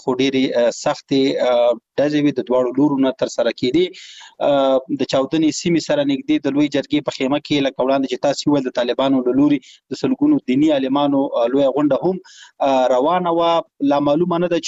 خو ډېرې سختې ډزې د دواړو لورونو تر سره کېدې. د چاودنې سیمې سره نږدې د لوی جرګې په خیمه کې لکه وړاندې چې تاسو ویل د طالبانو له لوري د سلګونو دیني عالمانو لوی غونډه هم روانه وه. لا معلومه نه ده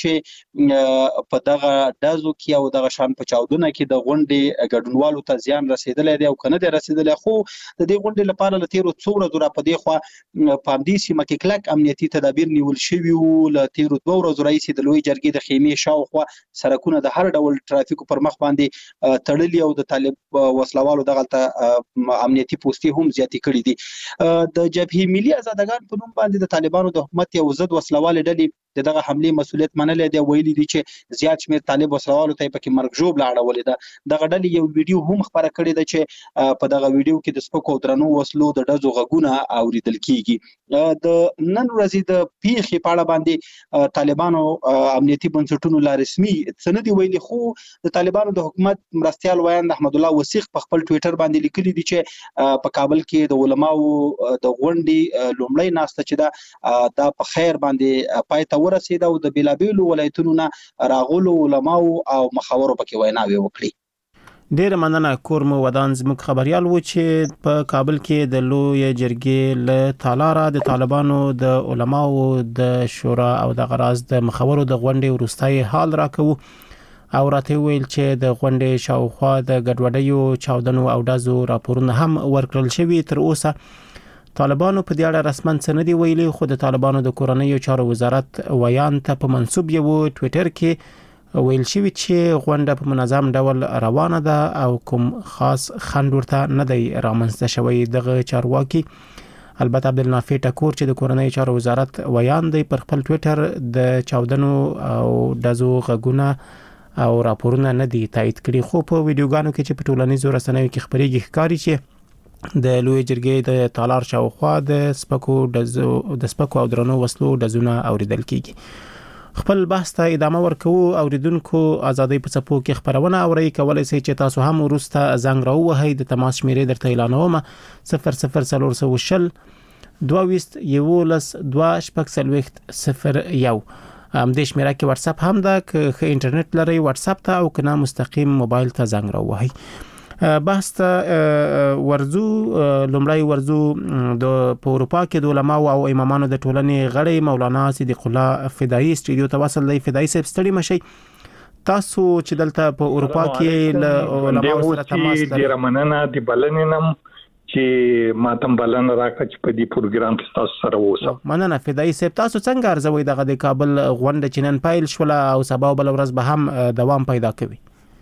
چې په دغه ډزو کې او دغه شان په چاودنه کې د غونډې ګډونوالو ته زیان رسیدلی دی او که نه دی رسیدلی. خو د دې غونډې لپاره له تېرو څو ورځو را په دې خوا په همدې سیمه کې کلک امنیتي تدابیر نیول شوي وو. له تېرو 2 ورځو راهیسې د لوی جرګې د خیمې شاوخوا سرکونه د هر ډول ترافیکو پر مخ باندې تړلي او د طالب وسلوالو دغلته امنیتي پوستې هم زیاتې کړي دي. د جبهې ملي آزادګان په نوم باندې د طالبانو د حکومت یو ضد وسلوالې ډلې دغه حملې مسؤلیت منلی دی. ویلي دي چې زیات شمېر طالب وسلوالو ته یې پکې مرګ ژوبله اړولې ده. دغه ډلې یو ویډیو هم خپره کړې ده چې په دغه ویډیو کې د سپکو او درنو وسلو د ډزو غږونه اورېدل کېږي. د نن ورځې د پیښې په اړه باندې طالبانو امنیتي بنسټونو لا رسمي څه نه دي ویلي. خو د طالبانو د حکومت مرستیال ویاند احمد الله وثیق په خپل ټویټر باندې لیکلي دي چې په کابل کې د علماو د غونډې لومړۍ ناسته چې دا په خیر باندې پای ته ورسېده او د بیلابیلو ولایتونو نه راغلو علماو او مخاورو پکې ویناوې وکړي. ډېره مننه. کور مو ودان زموږ خبريال و چې په کابل کې د لوی جرګې له تالاره د طالبانو د علماو د شورا او د غراز د مخاورو د غونډې وروستۍ حال راکوو او راته ویل چې د غونډې شاوخوا د ګډوډیو چاودنو او ډزو راپورونه هم ورکړل شوي. تر اوسه طالبانو په دې اړه رسماً څه نه دي ویلي. خو د طالبانو د کورنیو چارو وزارت ویان ته په منسوب یو ټویټر کې ویل شوی چې غونډه په منظم ډول روانه ده او کوم خاص خنډ ورته نه دی رامنځته شوی. دغه چارواکي البته عبدالنافع ټکور چې د کورنیو چارو وزارت ویان دی پر خپل ټویټر د چاودنو او ډزو غږونه او راپورونه نه دي تایید کړي. خو په ویډیوګانو کې چې په ټولنیزو رسنیو کې خبرېږي ښکاري چې د لوی جرګې د تالار شاوخوا د سپکو او درنو وسلو ډزونه اوریدل کیږي. خپل بحث ته ادامه ورکوو. اوریدونکو ازادي په څپو کې خبرونه اوري کولای شئ چې تاسو هم ورسته زنګ راووهئ. د تماس شمیرې درته اعلانوم 00420 22 11 2 همدې شمیره کې واتس اپ هم ده که انټرنیټ لري واتس اپ ته او کنه مستقیم موبایل ته زنګ راووهئ. بحث ته ورزو لومړی ورزو د په اروپا کې د علماو او امامانو د ټولنې غړي مولانا صدیق الله فدایي استودیو ته وصل دی. فدایي صاحب ستړي مشي. تاسو چې دلته په اروپا کې له علماو سره تماس لرئ. ډیر مننه د بلنینم چې ماتم بلنه راکړه چې په دې پروګرام کې تاسو سره اوسم. مننه فدایي صاحب. تاسو څنګه ارزوي دغه د کابل غونډه چې نن پیل شوله او سبا بل ورځ به هم دوام پیدا کوي؟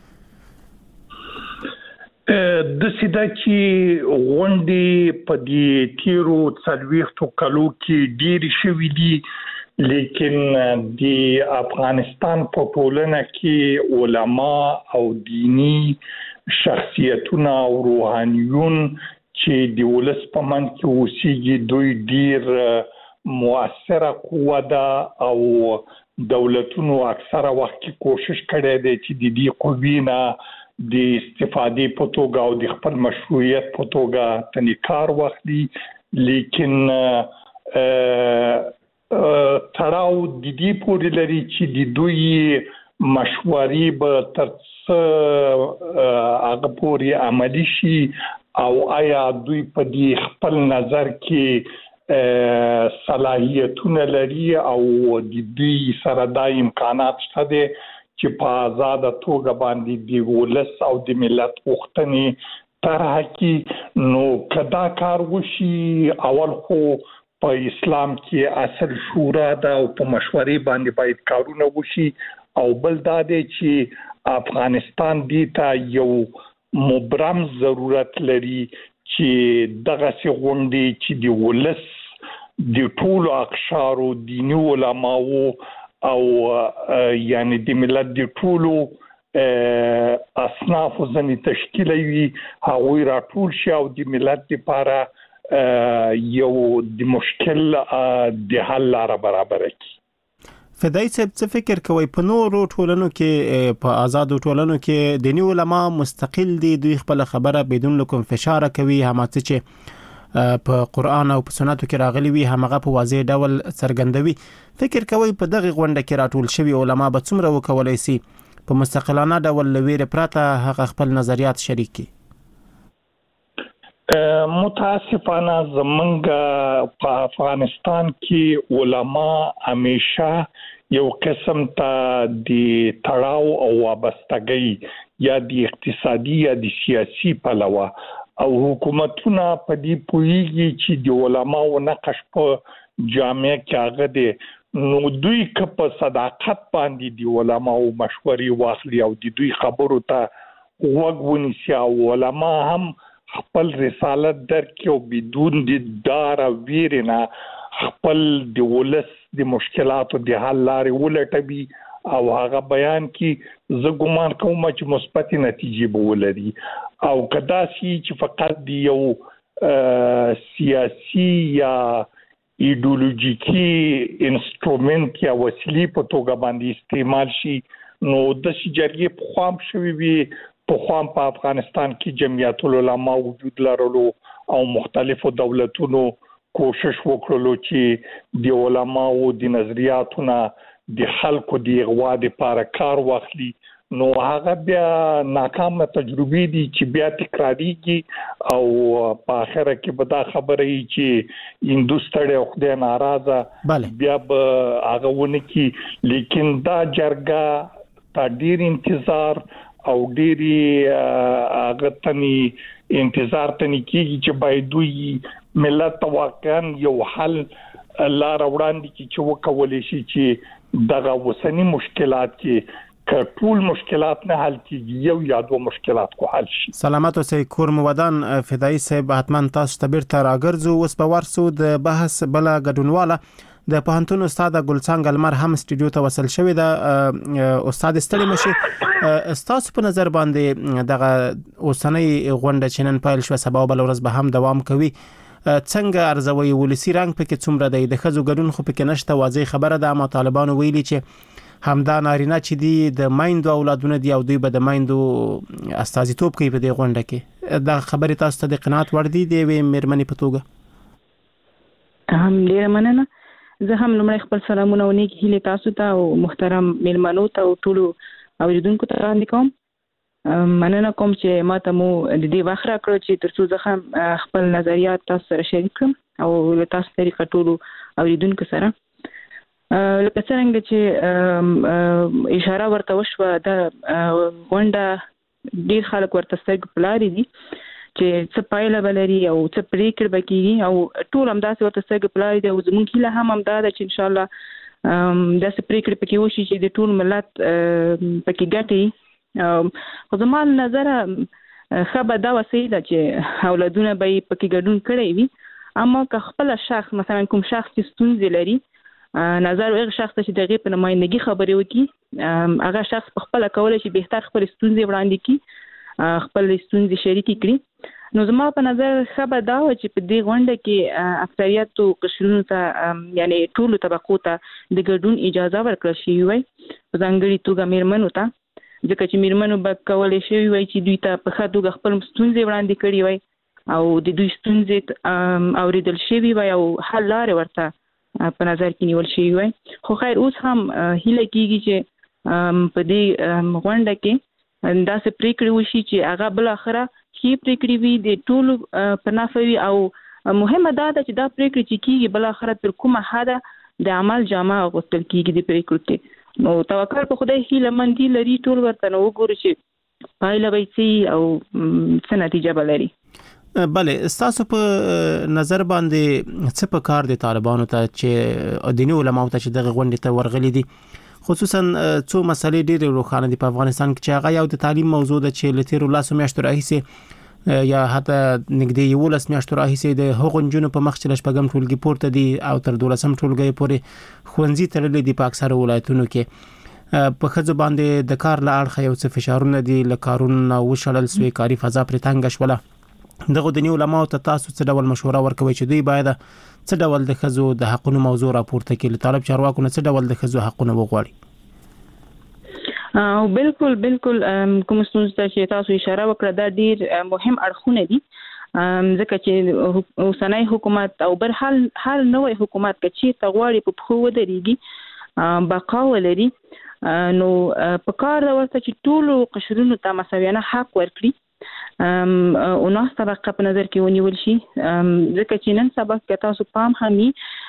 د سیده چې غونډې په دې تیرو 40 کالو کې ډېرې شوي دي لیکن د افغانستان په ټولنه کې علما او دینی شخصیتونه او روحانیون چې د ولس په منځ کې اوسېږي دوی ډېر مؤثره قوه ده او دولتونو اکثره وخت کې کوشش کړی دی چې د دې قوې نه د استفادې په توګه او د خپل مشروعیت په توګه تنې کار واخلي. لیکن تړاو د دې پورې لري چې د دوی مشورې به تر څه هغه پورې عملي شي او آیا دوی په دې خپل نظر کې صلاحیتونه لري او د دوی سره دا امکانات شته دي چې په آزاد توګه باندې د ولس او د ملت غوښتنې طرح کړي. نو کدا کار وشي اول خو په اسلام کې اصل شورا ده او په مشورې باندې باید کارونه وشي او بل دا دی چې افغانستان دې ته یو مبرم ضرورت لري چې دغه سي غونډې چې د ولس د ټولو اقشارو دیني علماو او یعنی د ملت د ټولو اصناف ځنی تشکیلوي هغوی راټول شي او د ملت لپاره یو د مشکل د حل لاره برابر کړي. فدایي صاحب څه فکر کوي په نورو ټولنو کې په آزادو ټولنو کې دیني علما مستقل دي دوی خپل خبره بدون کوم فشار کوي هم چې په قرآن او په سنتو کې راغلي وي همغه په واضح ډول څرګندوي. فکر کوي په دغه غونډه کې راټول شوی علما به څومره وکولای شي په مستقلانه ډول لویره پراته هغه خپل نظریات شریک کړي؟ متاسفانه زمونږ په افغانستان کې علما همیشه یو قسم ته د تړاو او وابستګۍ یا د اقتصادي یا د سیاسي پلوه او حکومتونه په دې پوهیږي چې د علماو نقش په جامعه کې هغه د نو دوی په صداقت باندې د علماو مشورې واخلي او د دوی خبرو ته غوږ ونیسي او علما هم خپل رسالت درکې او بدون د دار او ویرنه خپل د ولس د مشکلاتو د حل لارې ولټوي او هغه بیان کې زه ګومان کوم چې مثبت نتیجې به ولري او کدا چې فقط د یو سیاسي یا ایډیولوژیکي انسټرومنت یا وسیلې په توګه باندې استعمال شي نو د جرګې په خام شوی وي په خام په افغانستان کې جمعیت العلماء وجود لرلو او مختلفو دولتونو کوشش وکړلو چې د علماو د نظریاتونو د خلکو د اغوا لپاره کار واخلي نو هغه بیا ناکامه تجربه دي چې بیا تکراریږي او په اخره کې به دا خبره وي چې هندوستان او خدای ناراضه بیا به هغه ونه کې لیکن دا جرګه تا ډیر انتظار او ډيري هغه تني انتظار تني کیږي چې باید دوی ملت واقعا یو حل لار وړاندې کی چې وکولې شي چې دغه وسنی مشکلات کې ټول مشکلات نه حل کیږي یو یا دوه مشکلات کو حل شي. سلامت اوسئ کور مودان فدایي صاحب حتمان تاسو ته بیرته راګرځو اوس په ورسو د بحث بل غډونواله د پوهنتون استاد ګلڅنګ المر هم سټډیو ته وصل شوی دا استاد ستړي مشي تاسو په نظر باندې دغه اوسنۍ غونډه چې نن پیل شو سبا بل ورځ به هم دوام کوي څنګه ارزوي ولسی رنګ پکې څومره دی د خزو ګډون خو پکې نشته واضح خبره ده ما طالبانو ویلي چې همدا نارینه چې دی د مایندو اولادونه دی او دوی به د مایندو استازیتوب کوي په دې غونډه کې دا خبره تاسو ته د قناعت ور دي دی مېرمنې په توګه هم ډیر مننه زه هم لمړی خپل سلامونه او نیک هیله تاسو ته او محترم مېلمنو ته او ټولو اوریدونکو ته وړاندې کوم مننه کوم چې ماته مو د دې وخت راکړو چې ترڅو زه خپل نظریات تاسو سره شریک کړم او له تاسو طریقه ټولو اوریدونکو سره لکه څنګه چې اشاره ورته وشوه د غونډه ډیر خلک ورته سترګې په لارې دي چې څه پایله بلري او څه پریکړه وکړي او ټول همداسې ورته څنګه پلان دی او زموږ هیله هم همدا ده چې ان شاء الله داسې پریکړه پکې وشي چې د ټول ملت پکې ګټي خو زما نظر خبره دا وسیله چې اولادونه به پکې ګډون کړي وي اما که خپل شخص مثلا کوم شخص چې ستونزې لري نظر هغه شخص چې دغه په نمائندګي خبرې وکړي هغه شخص په خپل کولای شي بهتر خپل ستونزې وړاندې کړي خپل ستونزې شریکې کړي نو زما په نظر خبره دا و چې په دې غونډه کې اکثریت قشرونو ته یعنی ټولو طبقو ته د ګډون اجازه ورکړل شوې وای په ځانګړي توګه مېرمنو ته ځکه چې مېرمنو به کولی شوی وای چې دوی ته په ښه توګه خپل ستونزې وړاندې کړي وای او د دوی ستونزې اورېدل شوي وای او حل لارې ورته په نظر کې نیول شوي وای خو خیر اوس هم هیله کېږي چې په دې غونډه کې داسې پریکړې وشي چې هغه بل اخره کې پریکړې وي د ټولو په نفع وي او مهمه دا ده چې دا پریکړې چې کېږي بل اخره تر کومه حده د عمل جامه اغوستل کېږي د پریکړو کې نو توکل په خدای هیله مندي لري ټول ورته نو وګورو چې پایله به څه او څه نتیجه به لري. بله تاسو په نظر باندې څه په کار دي طالبانو ته چې دیني علماو ته چې دغه غونډې ته ورغلي دي خصوصا څو مسلې ډېرې روښانه دي په افغانستان کې چې هغه یو د تعلیم موضوع ده چې له تیرو 10 میاشتو راهیسې یا حتی نږدې 11 میاشتو راهیسې د هغو نجونو په مخ چې شپږم ټولګي پورته دي او تر 12م ټولګي پورې ښوونځي تړلي دي په اکثره ولایتونو کې په ښځو باندې د کار له اړخه یو څه فشارونه دي له کارونو وشړل سوی کاري فضا پرې تنګه شوله دغه د نیو علماء ته تاسو څه ډول مشوره ورکوي چې دوی باید څه ډول د ښځو د حقونو موضوع راپورته کړي طالب چارواکو نه څه ډول د ښځو حقونه وغواړي بالکل کوم ستونزه چې تاسو اشاره وکړه دا ډیر مهم اړخونه دي ځکه چې اوسنۍ حکومت او بر حال نوې حکومت کې چې تغواړي په خو ودرېږي بقا ولري نو په کار دا ورته چې ټول قشرونو ته مساویانه حق ورکړي او نو طبقه په نظر کې ونیول شي ځکه چې نن سبا کې تاسو پام همي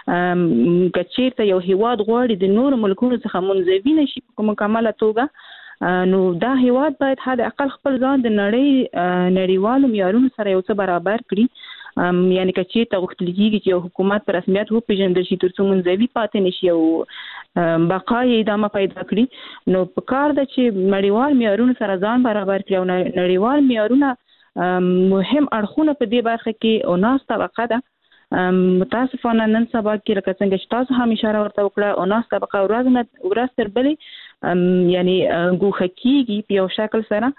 کچیر ته یو هیواد غواړي د نور ملکونو څخه منځوي نشي په مکمله توګه نو دا هیواد باید حد اقل خپل ځان د نړیوالو معیارونو سره یو څه برابر کړي یعنی کچیر ته غوښتل کېږي چې حکومت په رسمیت وپېژندل شي ترڅو منځوي پاتې نشي او بقا یې ادامه پیدا کړي نو په کار ده چې نړیوال معیارونو سره ځان برابر کړي او نړیوال معیارونه مهم اړخونه په دې برخه کې او ناس طبقه ده متاسفانه نن سبا کې لکه څنګه چې تاسو هم اشاره ورته وکړه او ناس طبقه ورځ تر بلې یعنی ګوښه کېږي په یو شکل سره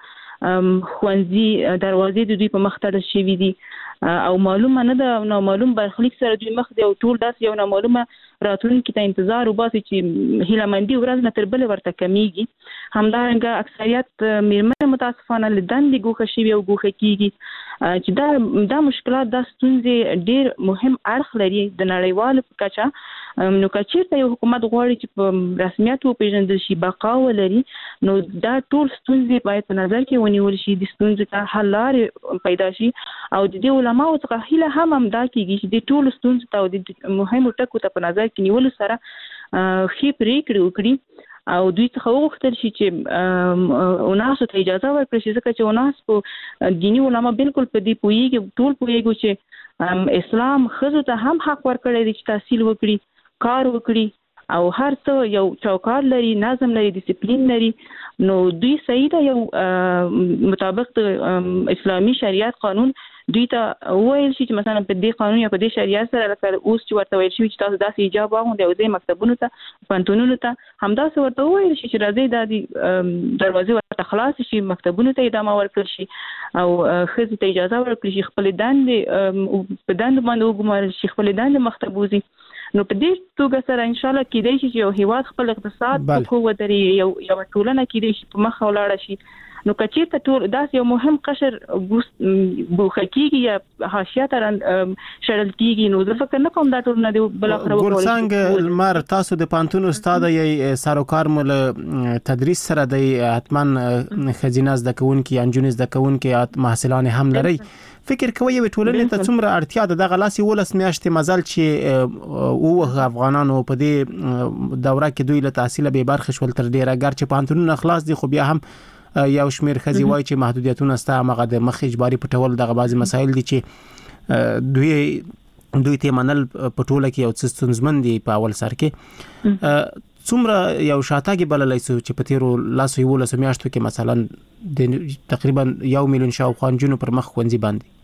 خوانځي دروازې د دوی په مخ تړل شوي دي او معلومه نه ده نو معلوم برخلیک سره دوی مخ دی او ټول داس یو نه معلومه راتلونکي ته انتظار وباسي چې هیله مندي ورځ نه تر بل ورته کمیږي همدارنګه اکثریت میرمنې متاسفانه لدن دي ګوښه شوي او ګوښه کیږي چې دا مشکلات د ستونزې ډیر مهم اړخ لري د نړیوالو په کچه نو کچیرته یو حکومت غواړي چې په رسمیت وپېژندل شي بقا ولري نو دا ټول ستونزې باید په نظر کې ونیول شي د ستونزې ته حل لارې پیدا شي او د دې علماو څخه هیله هم دا کېږي چې د ټولو ستونزو ته او د مهمو ټکو ته په نظر کې نیولو سره ښې پرېکړې وکړي او دوی څخه وغوښتل شي چې اوناسو ته اجازه ورکړي شي ځکه چې اوناس په دیني علما بالکل په دې پوهېږي ټول پوهېږو چې اسلام ښځو ته هم حق ورکړی دی چې تحصیل وکړي کار وکړي او هر څه یو چوکاټ لري نظم لري ډیسپلین لري نو دوی صحیح ده یو مطابق اسلامي شریعت قانون دوی ته وویل شي چې مثلا په دې قانون یا په دې شریعت سره لکه اوس چې ورته ویل شوي چې تاسو داسې حجاب واغوندئ او ځئ مکتبونو ته پوهنتونونو ته همداسې ورته وویل شي چې راځئ دا دروازې ورته خلاصې شي مکتبونو ته ادامه ورکړل شي او ښځې ته اجازه ورکړل شي خپلې دندې په دندو باندې وګمارل شي خپلې دندې مخ ته بوځي نو په دې توګه سره ان شاء الله کېدای شي چې یو هیواد خپل اقتصاد په خو ودرې یو ټولنه کېدای شي په مخ ولاړه شي نو کچیرته ټول داس یو مهم قشر بوخه کېږي یا حاشیه ته شړل کېږي نو زه فکر نه کوم دا ټول نه دی بل اخر ګورڅنګ لمر تاسو د پانتون استاد یې سروکار مل تدریس سره د حتمان خزینه زده کوونکې انجونز زده کوونکې محصلان هم لري فکر کوي یو ټولنې ته څومره اړتیا ده د غلاسي ولس میاشتې مزل چې او افغانانو په دې دوره کې دوی له تحصیل به برخه شول تر ډیره ګر چې پانتون اخلاص دي خو بیا هم یو شمیر خزي وای چې محدودیتونه ستا مغه د مخ اجباري پټول دغه بعضی مسایل دي چې دوی ته منل پټوله کې یو څه ستونزمن دي په اول سر کې څومره یو شاتګي بللای سو چې په تیرو لاسو یو لاسو میاشتو کې مثلا د تقریبا 1 میلیون شاوخوا جنونو پر مخ خوندې باندې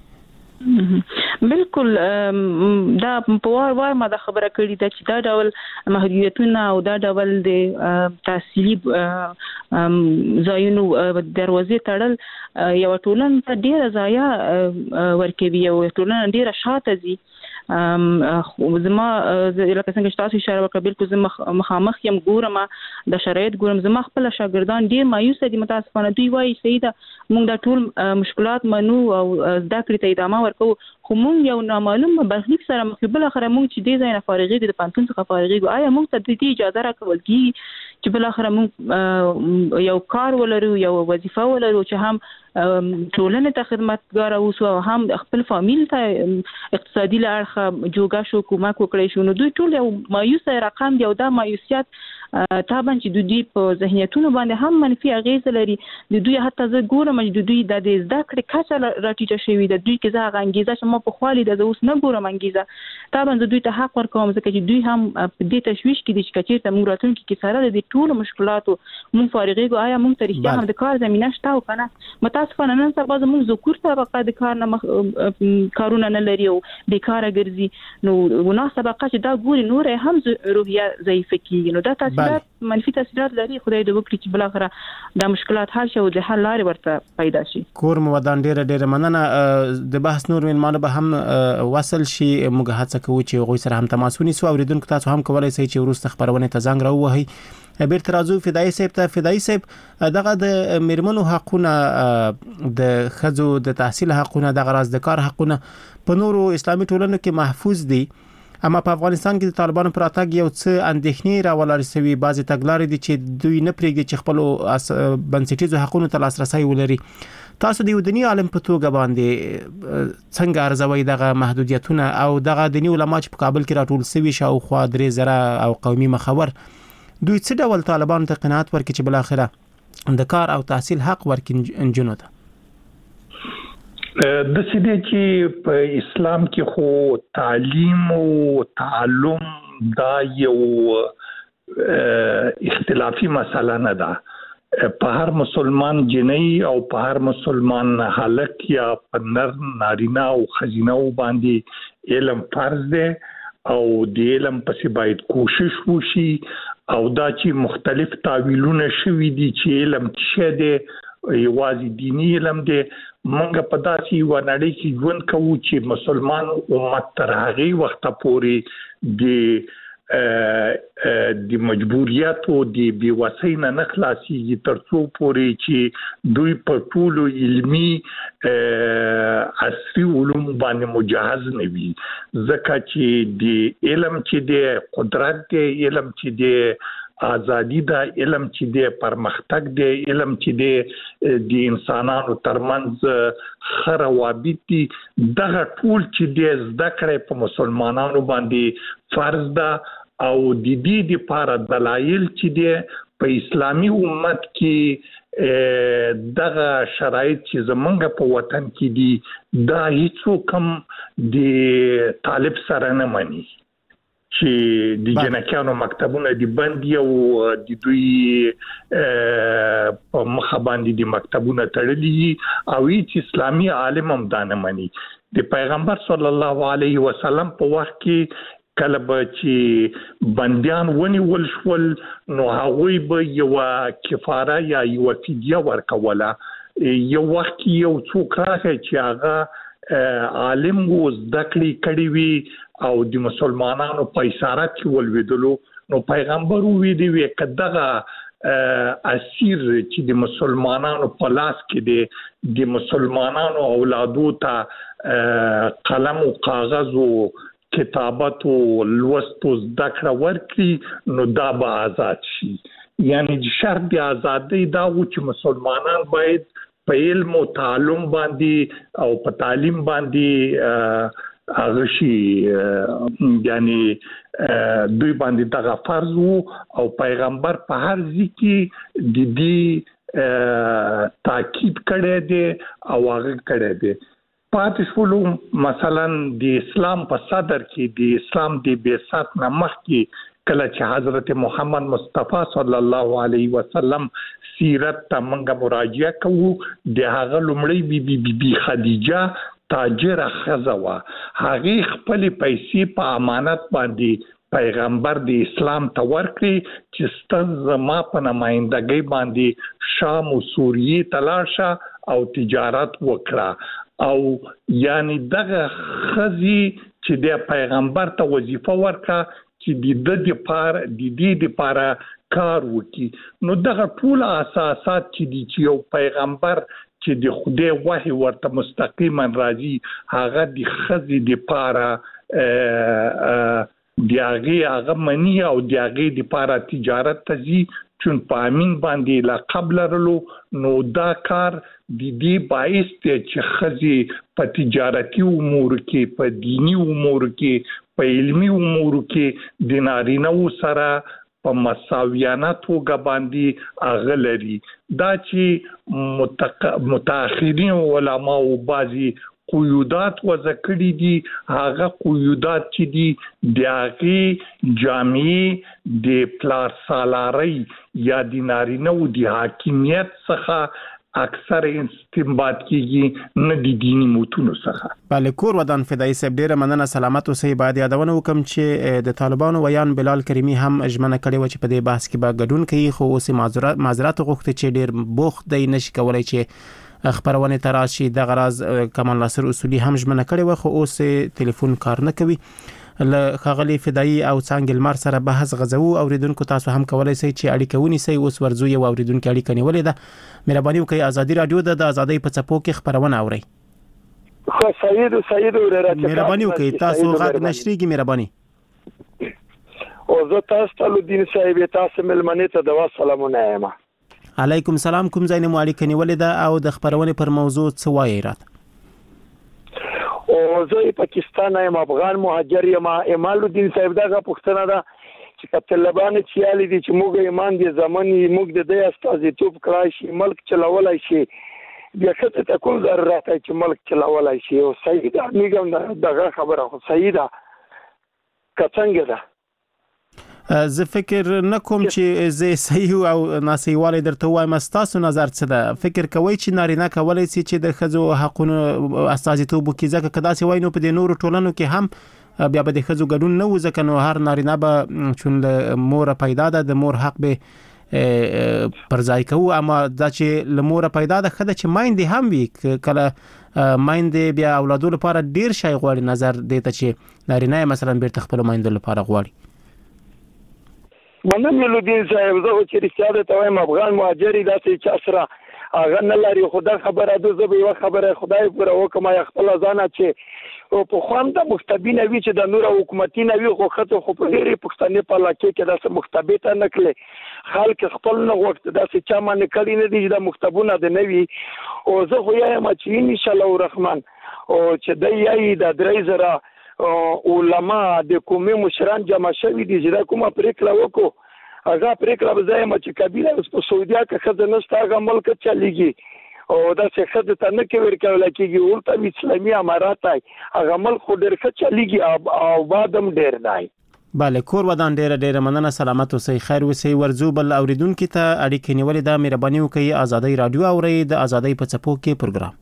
بالکل دا په وار ما دا خبره کړې ده چې دا ډول محدودیتونه او دا ډول د تحصیلي ځایونو دروازې تړل یو ټولنه ته ډیره ضایع ورکوي او ټولنه ډیره شاته ځي زما لکه څنګه چې تاسو اشاره وکړه بالکل زما مخامخ یم ګورم د شرایط ګورم زما خپل شاګردان ډیر مایوس دي متاسفانه دوی وایي سیده موږ دا ټول مشکلات منو او زده کړې ته ادامه ورکو خو موږ یو نامعلوم برخلیک سره مخبل اخره موږ چې دې ځای نه فارغې د پانتون څخه فارغې آیا موږ ته د دې اجازه راکول کیږي چې بل اخره موږ یو کار ولرو یو وظیفه ولرو چې هم ټولنې ته خدمتګار اوسو او هم خپل فامیل ته اقتصادي لارخه جوګه شو کومک وکړي شو نو دوی ټول یو مایوس رقم دی او دا مایوسیت طبعا چې دوی په ذهنیتونو باندې هم منفي اغیز لري د دوی حتی زه ګورم چې دوی د زده کړې کچه راټیټه شوې ده دوی کې زه انګیزه چې ما په خالي د اوس نه ګورم انګیزه طبعا زه دوی ته حق ورکوم ځکه چې دوی هم په دې تشویش کې دي چې کچېرته موږ راتلونکي کې سره د ټولو مشکلاتو موږ فارغېږو آیا موږ ته رښتیا هم د کار زمینه شته او کنه متاسفانه نن سبا زموږ ذکور طبقه د کار نه کارونه نه لري او بیکاره ګرځي نو ونه طبقه چې دا ګوري نور هم روحیه ضعیفه کیږي نو دا تاثیرات منفي تاثیرات لري خدای دې وکړي چې بل اخره د مشکلات حل شي او د حل لارې ورته پیدا شي کور مودان ډېر مننه د بحث نور مینمانه به هم وصل شي موږ هڅه کوو چې غوي سره هم تماس ونیسو اوریدونکو تاسو هم کولای شئ چې ورسته خبرونه ته زنګ راووهئ بیرته راځو فدایي صاحب ته. فدایي صاحب دغه د میرمنو حقونه د خزو د تحصیل حقونه د غراز د کار حقونه په نورو اسلامي ټولنو کې محفوظ دي، اما په افغانستان کې د طالبانو پر اتګ یو څه اندېښنې راولل شوې. بعضې تګلارې دي چې دوی نه پرېږدي چې خپل بنسټیزو حقونو ته لاسرسی ولري. تاسو د یو دیني عالم په توګه باندې څنګه ارزوئ دغه محدودیتونه او دغه دیني علما چې په کابل کې راټول شوي شاوخوا 3,000 او قومي مخور، دوی څه ډول طالبانو ته قناعت ورکړي چې بالاخره د کار او تحصیل حق ورکړي انجونو ته؟ د سیده چې په اسلام کې خو تعلیم او تعلم دا یو اختلافي مسله نه ده. په هر مسلمان جنۍ او په هر مسلمان هلک یا په نر نارینه او ښځینه باندې علم فرض دی او د علم پسې باید کوشش وشي او دا چې مختلف تعویلونه شوي دي چې علم څه دی، یوازې دینی علم دی. منګه په داسې یو نړۍ کې ژوند کوو چې مسلمان امت تر هغه وخت پورې د مجبوریت او د بیوسۍ نه خلاصيږي تر څو پورې چې دوی په ټولو علمي عصري علوم باندې مجهز نه وي. ځکه چې د علم چې د قدرت دی، علم چې د ازادي دا، علم چې د پرمختګ دی، علم چې د انسانانو ترمنځ خروابط دي، دغه ټول چې د زده کړې په مسلمانانو باندې فرض ده او د دې لپاره دلایل چې د په اسلامي امت کې دغه شرایط چې زمونږ په وطن کې دي دا هیڅوک هم د طالب سره نه مني چې د جنکانو مکتبونه دی بندي او د دوی په مخ باندې د مکتبونه تړلي او هیڅ اسلامي عالم هم دا نه مني. د پیغمبر صلی الله علیه وسلم په وخت کې کله به چې بندیان ونیول شول نو هغوی به یو کفاره یا یو فدیه ورکوله. یو وخت کې یو څوک راغی چې هغه عالم و زده کړې کړې وي او د مسلمانانو په اشارت کې ولویدلو، نو پیغمبر وی کداغه اسیر چې د مسلمانانو په لاس کې د مسلمانانو اولادو ته قلم او کاغذ او کتابت او لوست او زده کړه ورکړي نو دا به آزاد شي. یعنی شرط د ازادۍ دا و چې مسلمانان باید په علم او تعلم باندې او په تعلیم باندې هغه شي، یعنی دوی باندې دغه فرض او پیغمبر په هر ځای کې د دې تاکید کړی دی او هغه کړی دی. پاتې شولو مثلا د اسلام په صدر کې د اسلام د بعثت نه مخکې کله چې حضرت محمد مصطفی صلی الله علیه وسلم سیرت ته موږ مراجعه کوو، د هغه لومړی بی خدیجه تاجر خزوا، هغه خپل پیسې په امانت باندې پیغمبر د اسلام ته ورکړي چې ستاسو ما په نمائندګۍ باندې شام او سوریه تلاشه او تجارت وکړه. او یعنی دغه خزي چې د پیغمبر ته وظیفه ورکړه چې د دې لپاره کار وکړي، نو دغه ټول اساسات چې دی چې یو پیغمبر چې د خدای وحي ورته مستقیما راځي هغه د خزي د لپاره هغه منی او د لپاره تجارت ته ځي چون په امین باندې لا قبل لرلو، نو دا کار د دې باعث دی چې خزي په تجارتي امور کې، په دینی امور کې، په علمي امور کې د نارینه سره په مساویانه توګه باندې اغلري. دا چې متأخرین علما او بعضي قیودات وضع کړي دي، هغه قیودات چې دي د هغې جامعې د پلار سالارۍ یا د نارینه او د حاکمیت څخه اکثر استنباط کیږي نه د دینی متونو څخه. بله، کور ودان فدایي صاحب ډیره مننه. سلامت اوسئ. باید یادونه وکم چې د طالبانو ویان بلال کریمی هم ژمنه کړې و چې په دې بحث کې به ګډون کوي، خو اوس معذرت غوښتي چې ډیر بوخت دی، نشي کولای چې خبرونه تراشي. د غراز کمال ناصر اصولي هم ژمنه کړې و خو اوس ټلیفون کار نه کوي. له خغلی فدایي او څنګه لمر سره بحث غزو اوریدونکو تاسو هم کولای شئ چې اړیکه ونیسئ. اوس ورزو یو اوریدونکو اړیکه نیولې ده. مهرباني وکړئ ازادي رادیو د ازادۍ په څپو کې خبرونه اورئ. خو سید ورته مهرباني وکړئ تاسو غږ نشریږي. مهرباني او زه تاسو ته الدین صاحب تاسو ملمنه ته د سلامونه یم. علیکم سلام. کوم ځای نه مو اړیکه نیولې ده او د خبرونه پر موضوع څه وایي راته؟ او زه پاکستان یم، افغان مهاجر یم. امال الدین صاحب دغه پښتنه ده چې طالبان چې یالي دي چې موږ ایمان دي زمونږ موږ د دې استازیتوب کړای شي، ملک چلولای شي، بیا څه ته کوم ضرورت چې ملک چلولای شي. او صحیح ده میګم دغه خبره خو صحیح ده کڅنګ ده. زه فکر نکوم چې زه صحیح او ناسیواله درته وایم. تاسو نظر څه ده؟ فکر کوئ چې نارینه کولای شي چې د خزو حقونو استازیتوب وکړي؟ ځکه کدا سي وای نو په دې نورو ټولنو کې هم بیا به د خزو ګډون نه و، ځکه نو هر نارینه به چون مور پیدا ده د مور حق به پر ځای کوو. اما دا چې لمور پیدا ده خدای چې مایندې هم وي، کله مایندې بیا اولادو لپاره ډیر شای غواړي. نظر دیته چې نارینه مثلا بیرته خپل مایندو لپاره غواړي. منم الدین صاحب زه چې رښتیا ده وایم افغان مهاجر داسې چا سره هغه نه لري. خدا خبره ده زه به یو خبره خدای پوره وکم یا خپل ځانه چې او په خوان د مختبینه وی چې د نور حکومتي نه وی خو خطو خو په ډېری پښتنې په لکه کې داسې مختبته نکله خلک خپل نه وخت داسې چا باندې کړي نه دي د مختبونه د نوي. او زه خو یم چې ان شاء الله الرحمن او چې د یای د درې زره علما د کومې مشران جمع شوي دي چې کومه پریکړه وکړو هغه پریکړه به ځای چې کبیره اوس په سعودیا کې خزه نشته هغه ملک چلیږي او دا څه خزه ته نه کې ورکول کېږي ورته اسلامي امارات هغه ملک خو ډېر ښه چلیږي او بادم ډېر نه. بله کور ودان ډېر مننه. سلامت اوسئ، خیر اوسئ. ورزو بل اوریدونکو ته اړیکه نیولې ده. مهرباني وکړئ ازادۍ رادیو اورئ د ازادۍ په څپو کې پروګرام.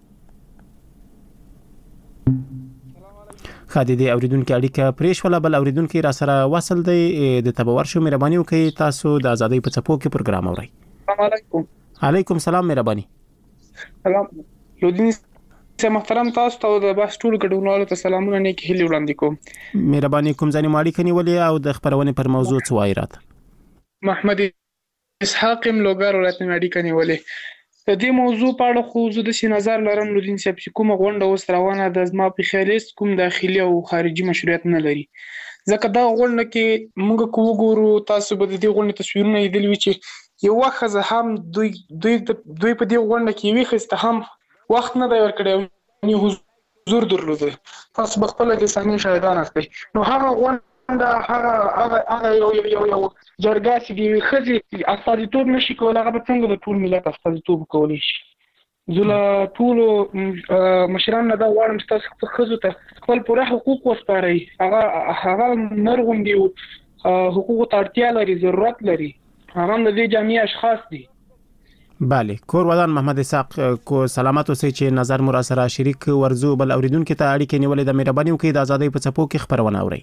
خادي دي اوریدونکو اړیکه پریښوله. بل اوریدونکو را سره وصل دی د تبور شو. مهرباني وکړئ تاسو د ازادۍ په څپو کې پروګرام اورئ. السلام علیکم. علیکم سلام. مهرباني. سلام لودین محترم تاسو ته د بس ټول ګډونوالو ته سلامونه نیک هیلې وړاندې کوم. مهرباني کوم ځای مو اړیکه نیولې او د خبرونه پر موضوع څه وایي راته؟ محمد اسحاق لوګر ولایت اړیکه نیولې. د دې موضوع په اړه خو زه د شي نظر لرم لودین صاحب چې کومه غونډه اوس روانه ده زما په خیالست کوم داخلي او خارجي مشروعیت نه لري. ځکه دا غونډه کې موږ کوو تاسو به د دې غونډې تصویرونه لیدل وي چې یو وخت هم دوی په دې غونډه کې وی خسته هم وخت نه دی ورکړی نو حضور درلوده. تاسو په خپل د صحنې شاهدان اوسئ. نو هغه غونډه هغه یو جرګه چې دی خزي استازیتوب نشي کولای هغه څنګه د ټول ملت استازیتوب کولی شي. زله ټول مشران نه دا وړم تاسو خزو ته خپل پوره حقوق وسپارئ. هغه مرغوم دی حقوق ته اړتیا لري، ضرورت لري. هغه د دې جامع اشخاص دي. بله کور ودان محمد اسحاق کو سلامت اوسئ چې نظر مو را سره شریک. ورزو بل اوریدونکو ته اړیکه نیولې ده. مهرباني وکړئ د ازادۍ په څپو کې خبرونه اورئ.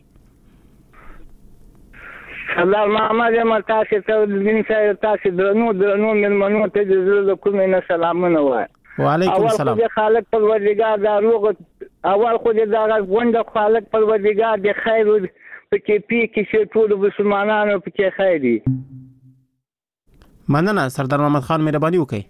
الله محمد تاسو ته د دین صاحب تاسو درنو ملمنو ته د زړه د کومې نه سلامونه وای. وعلیکم السلام. اول خالق پروردگار دا روغ اول خو دې دا غونډه خالق پروردگار د خیر پکې کې چې ټول مسلمانانو پکې خیر دي. مننه سردار محمد خان. مهرباني وکړئ.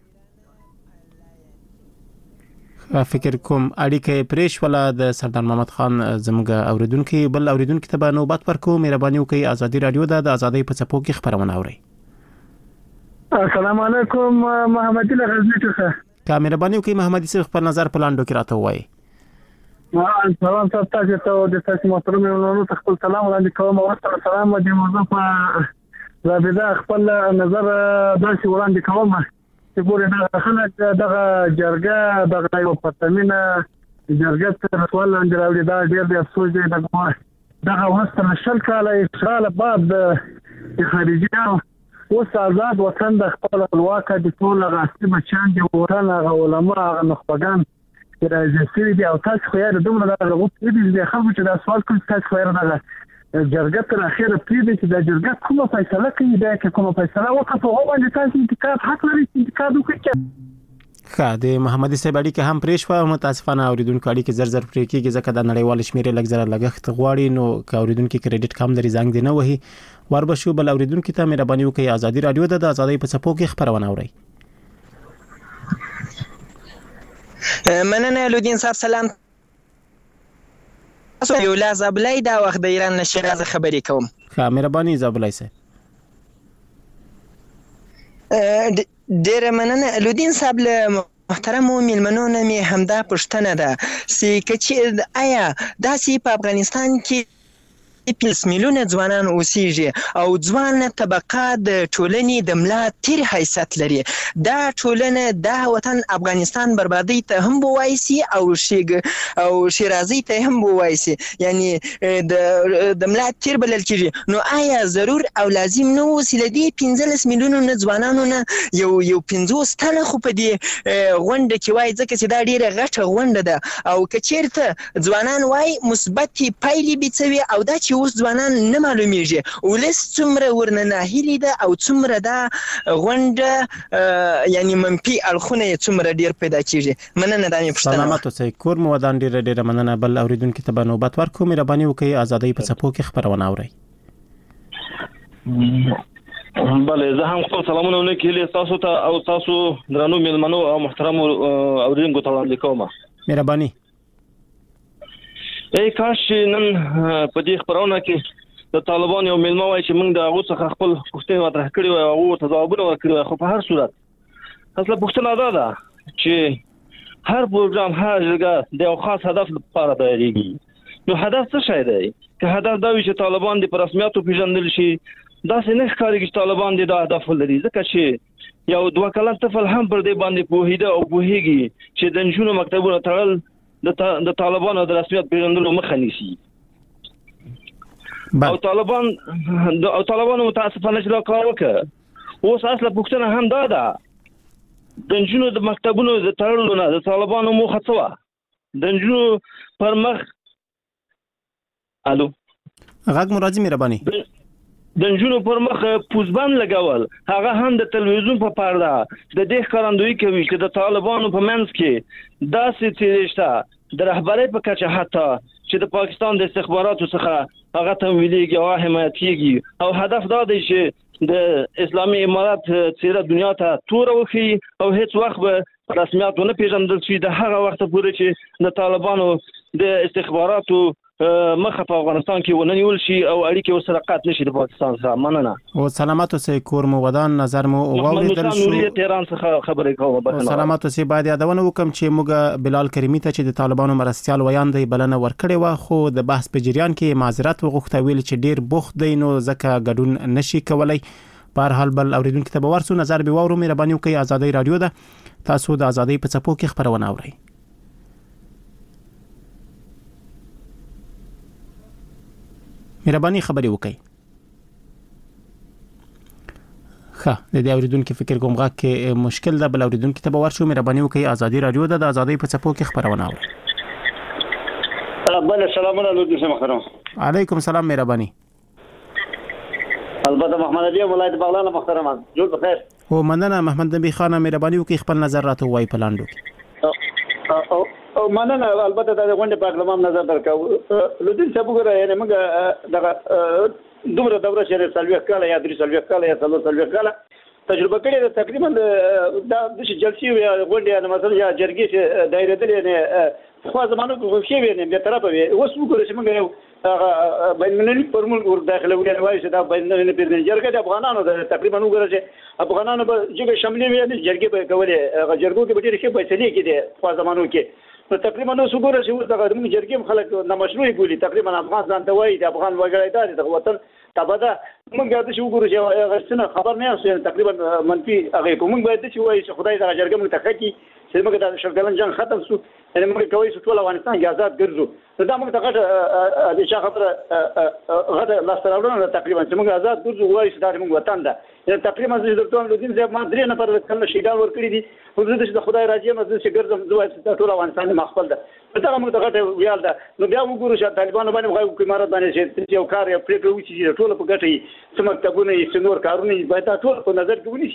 فکر کوم اړیکه پریښوله د سردار محمد خان زموږ اوریدونکو. بل اوریدونکو ته به نوبت ورکو. مهرباني وکړئ ازادي رادیو د ازادۍ په څپو کې خبرونه اورئ. السلام علیکم محمد الله غزنی څخه. کا مهرباني وکړئ محمد صاحب خپل نظر په لاندو کې راته وایي. سلام تاسو ته د تاسو محترم ولونو خپل سلام وړاندې کوم. او سلام د موضوع په زابده خپل نظر داسې وړاندې کوم چې ګورې دا خلک دغه جرګه دغه یو پرتمینه جرګه تر سوال لاندې راوړي. دا ډېر د افسوس دی. دغه وروسته له 20 کاله اشغال بعد د خارجیانو اوس آزاد وطن د خپل خپلواک د ټول غاصب بچیان دي وطن هغه علما هغه نخبګان چې راځي سړي دي. او تاسو خو یې دومره دغه غوښتل دي د خلکو چې دا سوال کوي تاسو خو یې دغه جرګه تر اخیره پریږدي چې دا جرګه کومه فیصله کوي. دا کومه فیصله وکړي هغه باندې تاسو انتقاد حق لري چې انتقاد وکړي. د محمد صاحب اړیکه هم پرې شوه متاسفانه اوریدونکو اړیکې زر پرې کېږي ځکه د نړیوال شمیرې لږ زره لګښت غواړي نو که اوریدونکو کریډټ کم لري زنګ دی نه وهي وربشو بل اوریدونکو ته مهرباني وکړئ ازادي رادیو د ازادۍ په څپو کې خبرونه اورئ. مننه لودین صاحب سلام. یو لازبلای دا وخت د ایران نشر از خبرې کوم. ښه مهرباني زابلای صاحب. ډېر مننه لودین صاحب له محترمو میلمنو نه مې همدا پوښتنه ده چې آیا داسې په افغانستان کې پنځه میلیونه ځوانان اوسېږي او ځوانه طبقه د ټولنې د ملا تیر حیثیت لري. دا ټولنه دا وطن افغانستان بربادۍ ته هم بوایسي او شیرازۍ ته هم بوایسي یعنی د ملا تیر بلل کېږي. نو آیا ضرور او لازم نه اوسي له دې 15 میلیونو نه ځوانانو نه یو 50 تنه خو په دې غونډه کې وایي ځکه چې دا ډېره غټه غونډه ده او که چېرته ځوانان وایي مثبتې پایلې بیڅوي او دا چې اوس ځوانان نه معلومیږي ولس څومره ورنه ناهیلي ده او څومره دا غونډه یعنی منفي اړخونه یې څومره ډېر پیدا کېږي. مننه دا مې پوښتنه. سلامت اوسئ کور مو ودان. ډېره مننه. بل اوریدونکو ته به نوبت ورکړو. مهرباني وکړئ ازادۍ په څپو کې خبرونه اورئ. بله زه هم خپل سلامونه وکړم تاسو ته او تاسو درنو میلمنو او محترم اوریدونکو ته وړاندې کوم. مهرباني. کاش نن په دې خبرونه کې د طالبان یو میلمه وای چې موږ د هغه څخه خپل پوښتنې مطرح کړې وای او هغه ته ځوابونه ورکړي. خو په هر صورت اصله پوښتنه دا ده چې هر پروګرام هر جګه د یو خاص هدف لپاره تیاریږي. نو هدف څه شی دی؟ که هدف دا وي چې طالبان د رسمیاتو پیژندل شي داسې نه ښکارېږي چې طالبان دا هدف ولري ځکه چې یو 2 کلن طفل هم پر دې باندې پوهېده او پوهېږي چې د نجونو مکتبونه تړل د طالبانو د رسمیت پیژندلو مخه نیسي. او طالبانو متاسفانه چې دا کار وکړ. اوس اصله پوښتنه هم دا ده د نجونو د مکتبونو د تړلو نه د طالبانو موخه څه وه؟ د نجونو پر مخ الو غږ مو راځي مهرباني. د نجونو پر مخ پوزبند لګول هغه هم د تلویزیون په پرده د دې ښکارندویي کوي چې د طالبانو په منځ کې داسې څیرې شته د رهبرۍ په کچه حتی چې د پاکستان د استخباراتو څخه هغه تمویلېږي او حمایتېږي او هدف دا دی چې د اسلامي امارات څیره دنیا ته توره وښیي او هیڅ وخت به رسمیات ونه پیژندل شي د هغه وخته پورې چې د طالبانو د استخباراتو مخه په افغانستان کې ونه نیول شي او اړیکې ورسره قطع نشي د پاکستان سره. مننه. او سلامت اوسئ کور مو ودان. نظر مو واوریدل شو. تهران څخه خبرې کوم. سلامت اوسئ. باید یادونه وکم چې موږ بلال کریمی ته چې د طالبانو مرستيال ویان دی بلنه ورکړې و خو د بحث په جریان کې معذرت وغوښته ویل چې ډیر بوخت دی نو ځکه ګډون نشي کولای. په هر حال بل اوریدونکو ته به ورسو. نظر به وورو. مهرباني وکړئ ازادۍ رادیو ده تاسو د ازادۍ په څپو کې خبرونه اورئ. مهرباني خبرې وکړئ. ښه د دې اوریدونکو فکر کوم غږ کې مشکل ده. بل اوریدونکو ته به ورشو. مهرباني وکړئ ازادۍ رادیو ده د ازادۍ په څپو کې خبرونه اورئ. بله سلامونه لودین صاحب محترم. علیکم سلام. مهرباني. البته محمد نبی ولایت بغلان محترم جوړ بخیر. او مننه محمد نبی خان. مهرباني وکړئ خپل نظر راته وایي په لاندو کې. او مننه البته د غونډې په اړه هم نظر درکاو. لودین صاحب وګوره یعنی موږ دغه دومره دوره چې 40 کاله یا 30 کاله یا 40 کاله تجربه کړې ده. تقریبا د جلسې یا غونډې مثلا یا جرګې چې دایره دلې خو زمانو کې شی ویني به طرفه وي. اوس وګوره چې موږ یو بینالمللي فورمول ور داخله وایي چې دا بینالمللي پیژندل جرګه د افغانانو د تقریبا وګوره چې افغانانو به چې شاملې وي جرګې به کولې جرګو کې به ډېر ښه فیصلې کېدې خو زمانو کې نو تقریبا نو وګوره چې دغه موږ جرګې خلک نامشروع بولي. تقریبا افغان ځان ته وایي د افغان وګړي د وطن تبدا موږ د شو وګورو چې غشنه خبر نه اوسه تقریبا منفي هغه کوم باید چې وایي چې خدای د جرګې موږ تخکي چې موږ د شرګلن جنگ ختم شو یعنی موږ کوي چې ټول افغانستان کې آزاد ګرځو. دا موږ دغه د شاه خبره غته لاستراوړنه تقریبا چې موږ آزاد ګرځو وایي چې دا موږ وطن ده. یعنی تقریبا د ډاکټر لودین صاحب ما درې نفر کله شیدان ور کړی دي خو د خدای راځي مزه چې ګرځم زوای چې ټول افغانستان مخفل ده. دا موږ دغه ویال ده. نو بیا وګورو چې طالبانو باندې غوښتي امارات باندې چې یو کار یې پریکړه وکړي چې ټول په ګټي څه مکتبونه یې څنور کارونه باید ټول په نظر کې ونیسي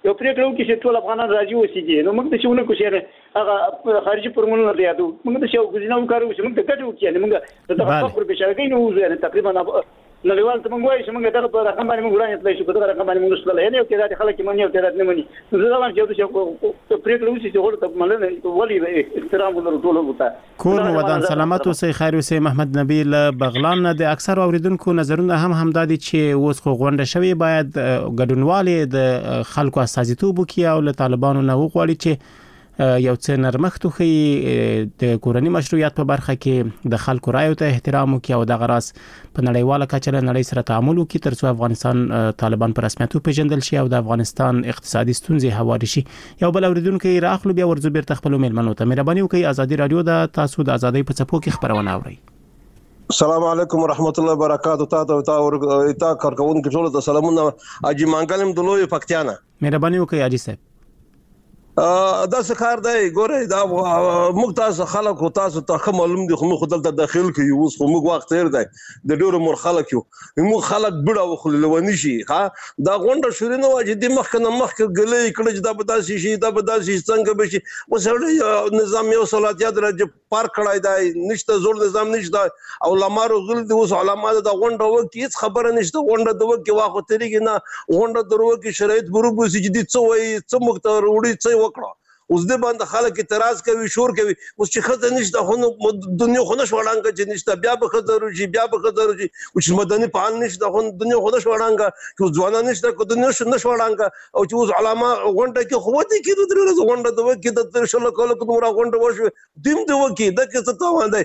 یو پریکړه وکړي چې ټول افغانان راځي اوسېږي نو موږ د شونه کو چې هغه خارجي فورمولونه دی یادو موږ د شو غوښنه وکړو چې موږ د ګټو کې موږ د فقر په شرکې نه وځو یعنی تقریبا نړیوال ته موږ وایو چې موږ دغه په رقم باندې موږ وړاندې تللی شو په دغه رقم باندې موږ شول یعنی یو کې دا خلک مني او تعداد نه مني نو زه وایم چې د پریکړه وشي چې ورته مننه ولې احترام ولرو ټول وته کور مو ودان سلامت اوسئ خیر اوسئ محمد نبیل بغلان د اکثر اوریدونکو نظرونه هم دادي چې اوس خو غونډه شوی باید ګډونوالي د خلکو استازیتوب وکړي او له طالبانو نه وغواړي چې یو څه نرمښت خو د کورنۍ مشروعیت په برخه کې د خلکو رایو ته احترام وکړي او د غراس په نړیواله کچه له نړۍ سره تعامل وکړي ترڅو افغانستان طالبان په رسمیت وپیژندل شي او د افغانستان اقتصادي ستونزې هواري شي. یو بل اوریدونکو راخلو بیا ورځو بیرته خپل میلمنو ته مهرباني وکړئ ازادي رادیو د تاسو د ازادۍ په څپو کې خبرونه اورئ. السلام علیکم ورحمت الله وبرکاتہ تا کارکونکو ټول ته سلامونه اجي مانګلم د لوی پکتیانا مهرباني وکړئ اجي صاحب. دا څه کار دی ګوره دا موږ تاسو خلک او تاسو ته معلوم دي خو موږ دلته داخل کیو اوس خو موږ وخت تیر دی د ډیرو مر خلک یو موږ خلک بډا وخلونی شي ها دا غونډه شوري نه واجب دي مخکنه غلې کړه چې دا بداسي شي دا بداسي څنګه به شي اوس نظام یو صلاحیت راځي پار کړای دی نشته زور نظام نشته او لمارو غل دي اوس علامات دا غونډه وکي هیڅ خبره نشته غونډه د وکي واخو تريږي نه غونډه درو کې شرایط بروبو سي چې دي څو وي څو مختار وړي څو وکړه اوس د باندې خلک اعتراض کوي شور کوي اوس چې خزه نشته خو دنیا خو نشو وړاندې چې نشته بیا به خزه روشي بیا به خزه روشي او چې مدني فعال نشته خو دنیا خو نشو وړاندې چې ځوانان نشته خو دنیا نشو وړاندې او چې اوس علامه غونډه کې خو دې کې د درې غونډه د وکي د تر شل کال کو مورا غونډه وشو دیم د وکي د کې څه توان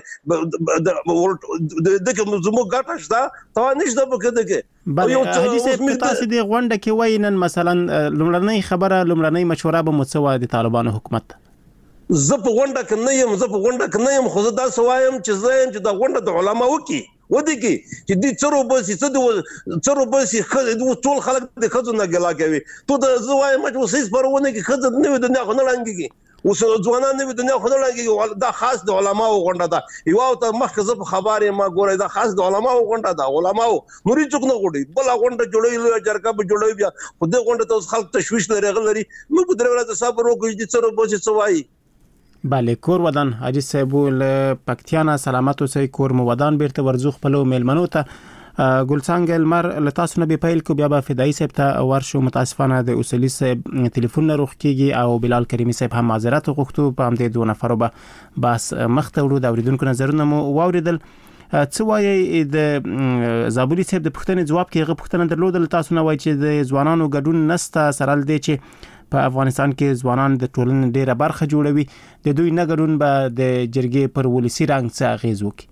دی د کې زمو ګټه شته توان نشته په کې کې حدیث تاسو د غونډه کې وینن مثلا لومړنۍ خبره لومړنۍ مشوره به متسوا د طالبانو حکومت زه په غونډه کې نه یم خو دا سوایم چې دا غونډه د علما وکي ودی کې چې دې څرو بسي ټول خلک د خزو نه ګلا کوي ته د زوایم چې وسې پرونه کې خزو نه دنیا خو نه لنګي اوس ځوانان نه دنیا خو نه لنګي دا خاص د علماو غونډه ده یو ته مخکې زه خبرې ما ګورې دا خاص د علماو غونډه ده علماو نوري څوک نه غوړي بل غونډه جوړوي جرګه به جوړوي بیا خو د غونډه ته خلک تشويش لري غلري موږ درې ورځې صبر وکړو چې څرو بسي سوای. بله کور ودان حاجی صاحب له پکتیانا سلامت اوسئ کور مو ودان بیرته ورزو خپل میلمنو ته ګلڅنګ المر لتاسو نه به پیل کو بیا به فدای صاحب ته ورشو متاسفانه د اصلي صاحب ټلیفون نه روخ کیږي او بلال کریمی صاحب هم معذرت غوښتو په هم د دوه نفرو به بس مخته ورو د اوریدونکو نظرونه مو واوریدل څه وایي د زابوري صاحب د پښتنې جواب کې هغه پښتنه درلودل تاسو نه وایي چې د ځوانانو ګډون نسته سره لدی چې په افغانستان کې ځوانان د ټولنې ډیره برخه جوړوي د دوی نه ګډون به د جرګې پر ولسی رنګ څه اغیز وکړي.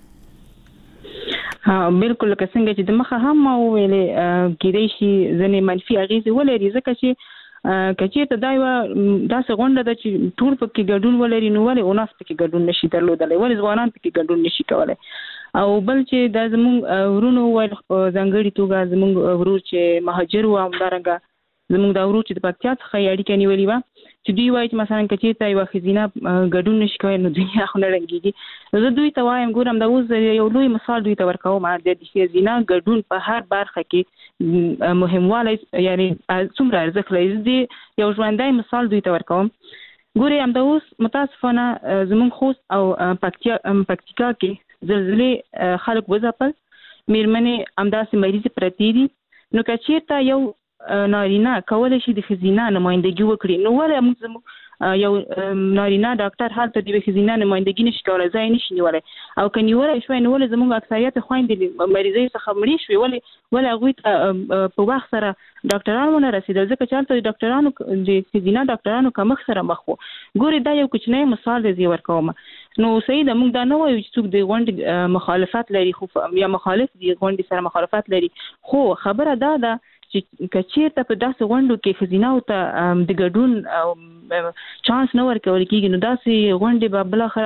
بالکل که څنګه چې د مخه هم ویلې کېدای شي ځنې منفي اغیز ولري ځکه چې کچې ته دا داسې غونډه ده چې ټول پکې ګډون ولري نو ولې اوناس پکې ګډون نشي درلودلی ولې ځوانان پکې ګډون نشي کولی او بل چې دا زموږ ورونو ویل ځانګړي توګه زموږ ورور چې مهاجر و همدارنګه زموږ دا ورور چې د پکتیا څخه اړیکه نیولې وه چې دوی وایي چې مثلا که چېرته یوه ښځینه ګډون نشي کولی نو دنیا خو نه ړنګېږي زه دوی ته وایم ګورم دا اوس یو لوی مثال دوی ته ورکوم د ښځینه ګډون په هر برخه کې مهموالی یعنې څومره ارزښت لري زه یو ژوندی مثال دوی ته ورکوم ګورئ همدا اوس متاسفانه زموږ خوست او پکتیکا کې زلزلې خلک وځپل مېرمنې همداسې مریضې پرتې دي نو که چېرته یو نارینه کولی شي د ښځینه نمایندګي وکړي نو ولې موږ یو نارینه ډاکټر هلته د یوې ښځینه نمایندګي نشي کولی ځای نشي نیولی او که نیولی شوی نو ولې زموږ اکثریت خویندې مریضۍ څخه مړې شوې ولې هغوی ته په وخت سره ډاکټران ونه رسېدل ځکه چې هلته د ډاکټرانو د ښځینه ډاکټرانو کمښت سره مخ وو ګورې دا یو کوچنی مثال دی زه ورکوم نو صحیح ده موږ دا نه وایو چې څوک د غونډې مخالفت لري خو یا مخالف د غونډې سره مخالفت لري خو خبره دا ده چې که چېرته په داسې غونډو کې ښځیناو ته د ګډون چانس نه ورکول کېږي نو داسې غونډې به بالاخره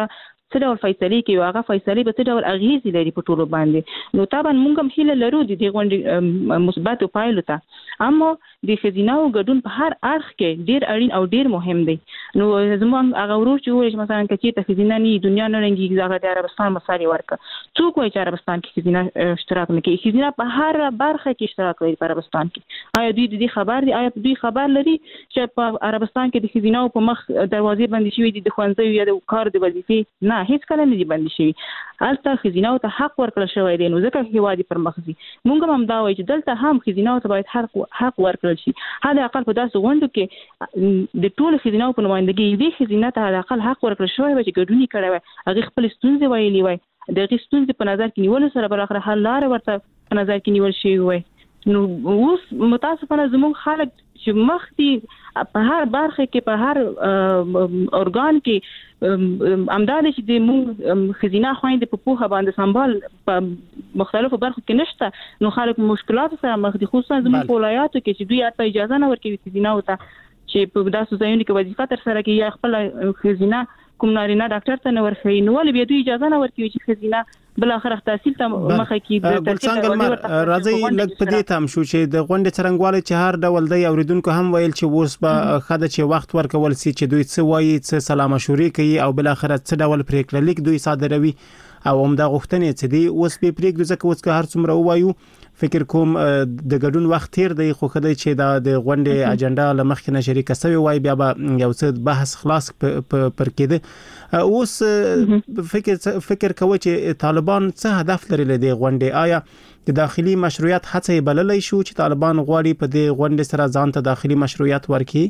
څه ډول فیصله کوي هغه فیصله به څه ډول اغیز لري په ټولو باندې. نو طبعا موږ هم هیله لرو د دې غونډې مثبت پایلو ته، اما د ښځیناو ګډون په هر اړخ کې ډیر اړین او ډیر مهم دی. نو زموږ هغه ورور چې وایي مثلا چې ته ښځینه نه دنیا نه رنګي هغه د عربستان مثال ورکړه، څوک وایي چې عربستان کې ښځینه اشتراک نه کوي؟ ښځینه په هر برخه کې اشتراک لري په عربستان کې. آیا دوی د دې خبر دي؟ آیا دوی خبر لري چې په عربستان کې د ښځیناو په مخ دروازې بندې شوې دي د ښوونځیو یا د کار د وظیفې؟ نه، هیڅ کله نه دي بندې شوي. هلته ښځیناو ته حق ورکړل شوی دی، نو ځکه هیواد پر مخ ځي. موږ هم دا وایو چې دلته هم ښځیناو ته باید حق ورکړل شي. حد اقل په داسې غونډو کې د ټولو ښځیناو په نمایندګۍ یوې ښځینه ته حد اقل حق ورکړل شوی وای چې ګډون یې کړی وای، هغې خپلې ستونزې ویلې وای، د هغې ستونزې په نظر کې نیولو سره بالاخره حل لاره ورته په نظر کې نیول شوی وای. نو اوس متاسفانه زموږ خلک چې مخکې په هر برخه کې په هر ارګان کې امدا دي چې د موږ ښځینه خویندې په پوهه باندې سمبال په مختلفو برخو کې نشته، نو خلک مشکلات سره مخ دي، خصوصا زموږ په ولایاتو کې چې دوی حتی اجازه نه ورکوي ښځیناو ته چې په داسې ځایونو کې وظیفه ترسره کړي یا خپل ښځینه کوم نارینه ډاکټر ته نه ورخوي، نو ولې بیا دوی اجازه نه ورکوي چې ښځینه بالاخره تحصیل ته مخه کړي. ګلڅانګه راځي لږ په دې تام شو چې د غونډې څرنګوالی چې هر ډول دی اوریدونکو هم ویل چې اوس به خده چې وخت ورکول سي چې دوی څه وایي، څه سلام مشورې کوي او بالاخره څه ډول پریکړه لیک دوی صادروي او همدا غوښتنې چې دی اوس به پریکړه ځکه اوس که هر څومره وایو فکر کوم د ګډون وخت تیر دی، خو خدای چې دا د غونډې اجنډا لمخکې نه شریکه سوی وای بیا به یو څه بحث خلاص پر کېده. اوس فکر کوي چې طالبان څه هدف لري له دې غونډې؟ آیا د داخلي مشروعیت هڅه بللای شو چې طالبان غواړي په دې غونډې سره ځان ته داخلي مشروعیت ورکړي؟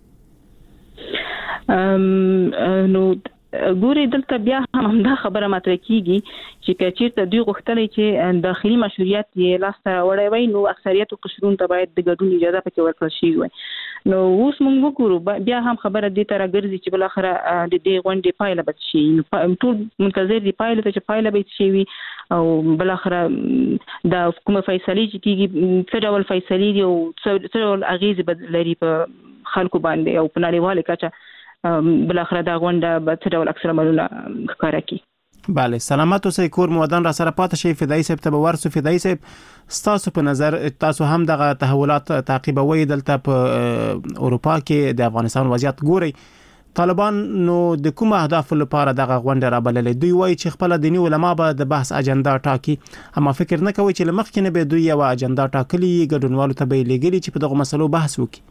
نو ګوري دلته بیا هم دا خبره مطرح کیږي چې چیرته دوی غوښتلې چې داخلي مشروعیت یې لاسته راوړی وای، نو اکثریت قشرونو ته باید د ګډون اجازه پکې ورکړل شي وای. نو اوس موږ وګورو بیا هم خبره دې ته راګرځي چې بالاخره د دې غونډې پایله به شي. ټول منتظر دي پایله ته چې پایله به شي وي او بالاخره د کومه فیصله چې کیږي څه ډول فیصله دي او څه ډول اغیز به لري په خلکو باندې او په نړیواله کچه بالاخره دا غونډه به څه ډول عکس العملونه ښکاره کړي. بله، سلامت اوسئ، کور مودان را سره پاتې شي. فدایي صاحب ته به ورسو. فدایي صاحب ستاسو په نظر تاسو هم دغه تحولات تعقیبوي دلته په اروپا کې د افغانستان وضعیت ګوري، طالبان نو د کوم اهداف لپاره دغه غونډه را بللې؟ دوی وایي چې خپل دیني علما به د بحث اجنډا ټاکي، اما فکر نه کوي چې لمخکې نه به دوی یو اجنډا ټاکلي ګډونوالو ته به لګري چې په دغه مسلو بحث وکړي.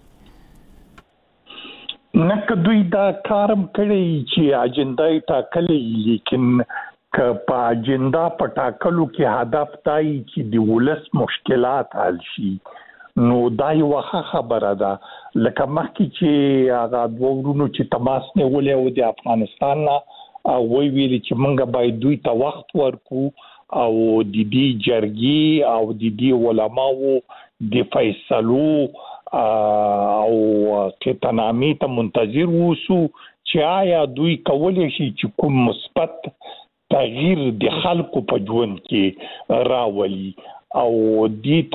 نه که دوی دا کارم کړی چې اجنډا ټاکلې، لیکن که په اجنډا په ټاکلو کې هدف دی چې د ولس مشکلات حل شي، نو دا یو خبره ده. لکه مخکې چې هغه دوه ورونو چې تماس نیولې و د افغانستان نه او ویلي چې موږ باید دوی ته وخت ورکو او د دې جرګې او د دې علماو د فیصلو او قطعنامې ته منتظر ووسو چې آیا دوی کولی شي چې کوم مثبت تغییر د خلکو په ژوند کې راولي او دې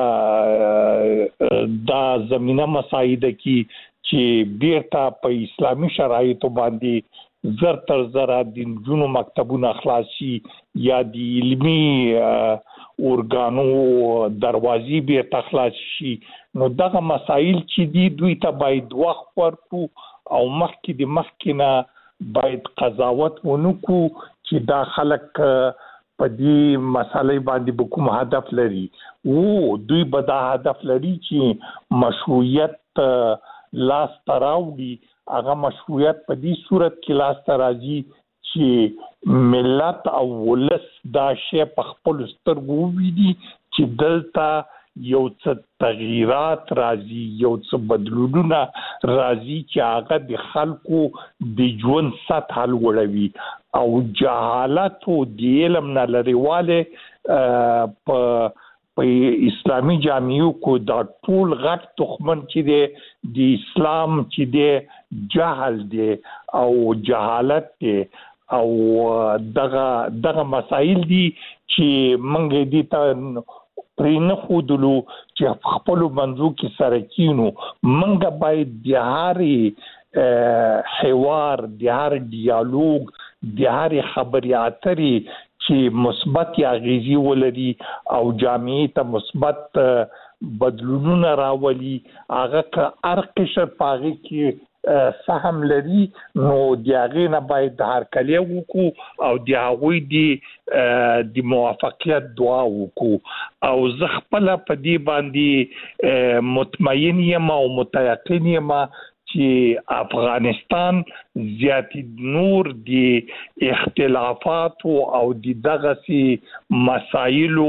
ته دا زمینه مساعده کی چې بیرته په اسلامي شرایطو باندې زر تر زر د جنو مکتبونو خلاصي یا د علمي اورګانو دروازې بیرته خلاص شي، نو دغه مسائل چې دی دوی ته باید وخت ورکو او مخکې نه باید قضاوت ونکو چې دا خلک په دې مسالې باندې به کوم هدف لري. دوی به دا هدف لري چې مشروعیت لاس ته راوړي. هغه مشروعیت په دې صورت کې لاس ته راځي چې ملت او ولس دا شی په خپل سترګو وویني چې دلته یو څه تغییرات راځي، یو څه بدلونونه راځي چې هغه د خلکو د ژوند سطح لوړوي او جهالت او د علم نه لرېوالی په اسلامي جامعو کو دا ټول غټ تخمن چې دی د اسلام چې دی جهل دی او جهالت دی او دغه مسائل دي چې موږ دې ته پرې نه ښودلو چې خپلو منځو کې سره کینو. موږ باید د هر حوار، د هر ډیالوګ، د هر خبرې اترې چې مثبت اغیزې ولري او جامعې ته مثبت بدلونونه راولي هغه که هر قشر پاغي کې سهم لري نو د هغې نه باید هرکلی وکړو او د هغوی د موافقیت دعا وکړو او زه خپله په دې باندې مطمئن یم او متیقن یم چې افغانستان زیاتی نور د اختلافاتو او د دغسې مسایلو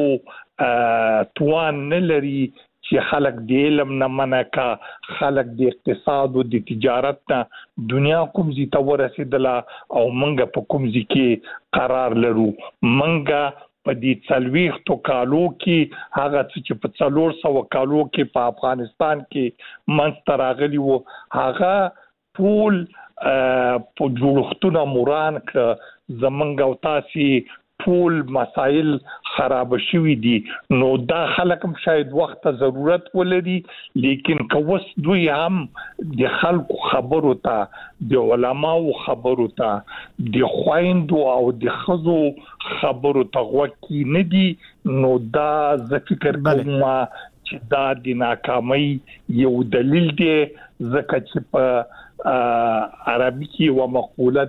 توان نه لري چې خلک د علم نه منع کا خلک د اقتصاد او د تجارت نه دنیا کوم ځای ته ورسېدله او منګه په کوم ځای کې قرار لرو منګه په دې 40 کالو کې هغه چې په 400 کالو کې په افغانستان کې منځته راغلي وو هغه ټول په جوړښتونه موران ک زمونږ او تاسې ټول مسائل خراب شوي دي نو دا خلک هم شاید وخت ته ضرورت ولري لیکن کوس دوی هم د خلکو خبرو ته د علماو خبرو ته د خويندو او د خزو خبرو ته غوږ نه دي نو دا زه فکر کوم چې دا د ناکامۍ یو دلیل دی ځکه چې په عربي کې یو مقوله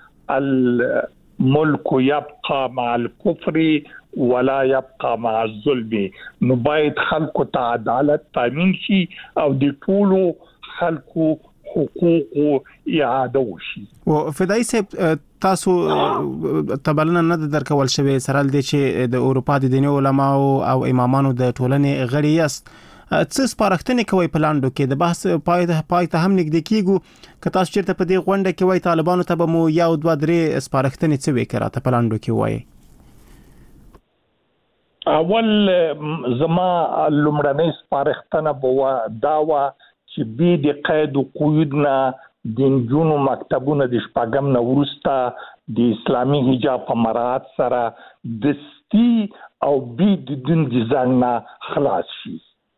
ده ملک يبقى مع الكفر ولا يبقى مع الظلم نو باید خلکو ته عدالت تامین شي او د ټولو خلکو حقوق اعاده وشي او فدای صاحب تاسو تبلنه نه درکول شوی سره د چې د اروپا د دیني علماو او امامانو د ټولنې غړي یاست څه سپارښتنې کوي په لاندو کې د بحث پای ته هم نږدې کیږو که تاسو چیرته په دې غونډه کې وای طالبانو ته به مو یو دوه درې سپارښتنې څه وکړه ته په لاندو کې وای اول زما لومړنۍ سپارښتنه به دا و چې بي د قید او قید نه د نجونو مکتبونه د شپږم نه وروسته د اسلامي حجاب په مراعات سره دستي او بي د دین د ځان نه خلاص شي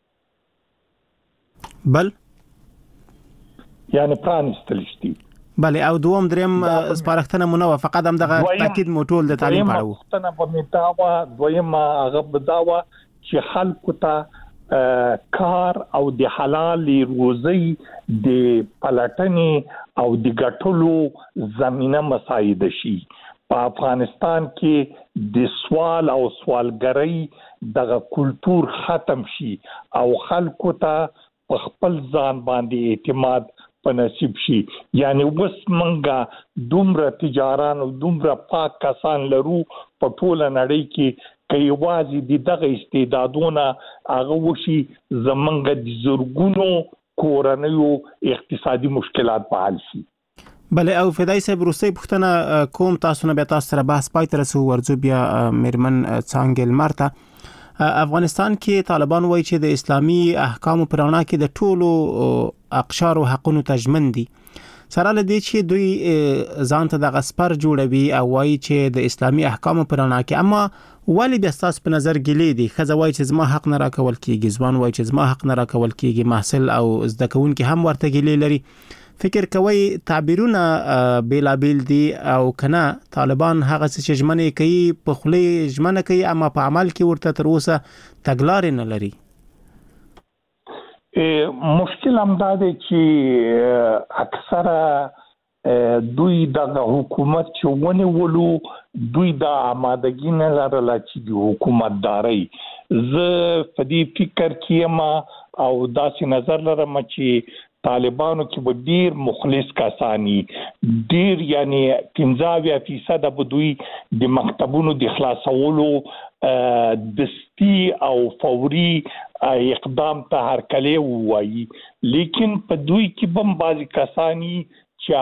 بل یعنی پرانستل شي بله او دوم دریم سپارښتنه مو نه فقط هم دغه تاکید مو ټول د تعلیم په اړه سپارښتنه به متاوه دویم هغه بداوه چې خلکو ته کار او د حلال روزي د پلاتنې او د ګټلو زمينه مساعده شي په افغانستان کې د سوال او سوالګرۍ دغه کلچر ختم شي او خلکو ته په خپل ځان باندې اعتماد په نصیب شي یعنی وس منګه دومره تجاران او دومره پاک کسان لرو په ټول نړۍ کې کوي وازي دغه استعدادونه هغه وشي زمونږ د زورګونو کورنیو اقتصادي مشکلات په حل شي بله او فدای صاحب روسي پښتنه کوم تاسو نه به تاسو سره بحث پای تر سو ورځو بیا میرمن څنګه مرته افغانستان کې طالبان وایي چې د اسلامي احکامو پر اړه کې د ټولو اقشار او حقوقو تضمین دي سره لدی چې دوی ځان ته د غسپر جوړوي او وایي چې د اسلامي احکامو پر اړه کې اما ولی بیا تاسو په نظر ګلې دي خزه وایي چې زما حق نه راکول کیږي ځوان وایي چې زما حق نه راکول کیږي محصل او زده کوونکي هم ورته ګلې لري فکر کوي تعبیرونه بیلابیل دي او کنه طالبان هغه څه ژمنې کوي په خلی ژمنه کوي اما په عمل کې ورته تر اوسه تګلارې نه لري مشکل هم دا دی چې اکثره دوی د حکومت چونه ولو دوی د آمادګی نه لرله چې د حکومت داري زه په دې فکر کې ما او داسې نظر لرم چې طالبانو کې به ډیر مخلص کسانی ډیر یعنی 15% به دوی د مکتبونو د خلاصولو دستی او فوري اقدام ته هرکلی وایي لیکن په دوی کې بم بازي کسانی چې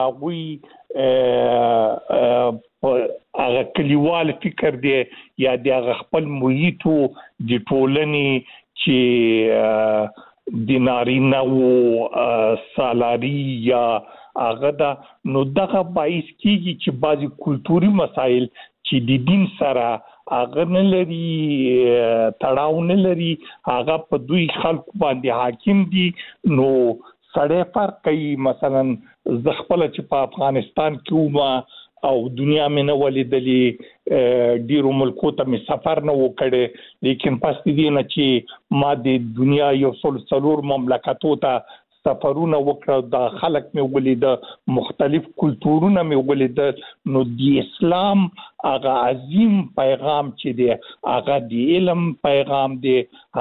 هغه کلیوال فکر دی یا د خپل محیطو د ټولنې چې د نارینه او سالاري یا هغه دا نو دغه باعث کیږي چې بعضی کلتوري مسایل چې د دین سره هغه نه لري تړاو نه لري هغه په دوی خلک باندې حاکم دي نو سړی فرق کوي مثلا ز خپل چې په افغانستان کې وما او دنیا مې نه ولیدلې ډیرو ملکو ته مې سفر نه وکړي لیکن پس دې نه چې ما د دنیا یو څلور مملکتو ته سفرونه وکړه دا خلک مې ولید مختلف کلتورونه مې ولید نو د اسلام هغه عظیم پیغام چې دی هغه د علم پیغام دی